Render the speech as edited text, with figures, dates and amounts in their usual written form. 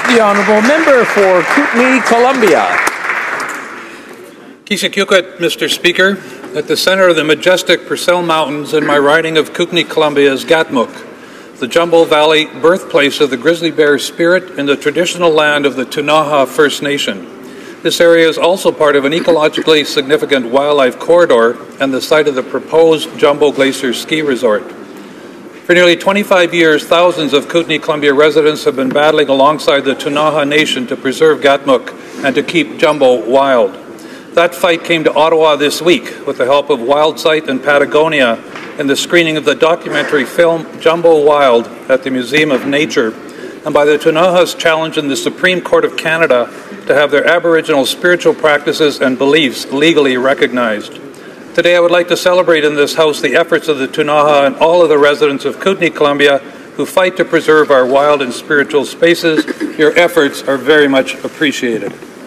The Honourable Member for Kootenay, Columbia. Kisakukut, Mr. Speaker. At the centre of the majestic Purcell Mountains in my riding of Kootenay, Columbia is Gatmuk, the Jumbo Valley birthplace of the grizzly bear spirit in the traditional land of the Ktunaxa First Nation. This area is also part of an ecologically significant wildlife corridor and the site of the proposed Jumbo Glacier Ski Resort. For nearly 25 years, thousands of Kootenay, Columbia residents have been battling alongside the Ktunaxa Nation to preserve Gatmuk and to keep Jumbo wild. That fight came to Ottawa this week with the help of WildSight and Patagonia in the screening of the documentary film Jumbo Wild at the Museum of Nature, and by the Ktunaxa's challenge in the Supreme Court of Canada to have their Aboriginal spiritual practices and beliefs legally recognized. Today I would like to celebrate in this House the efforts of the Ktunaxa and all of the residents of Kootenay, Columbia who fight to preserve our wild and spiritual spaces. Your efforts are very much appreciated.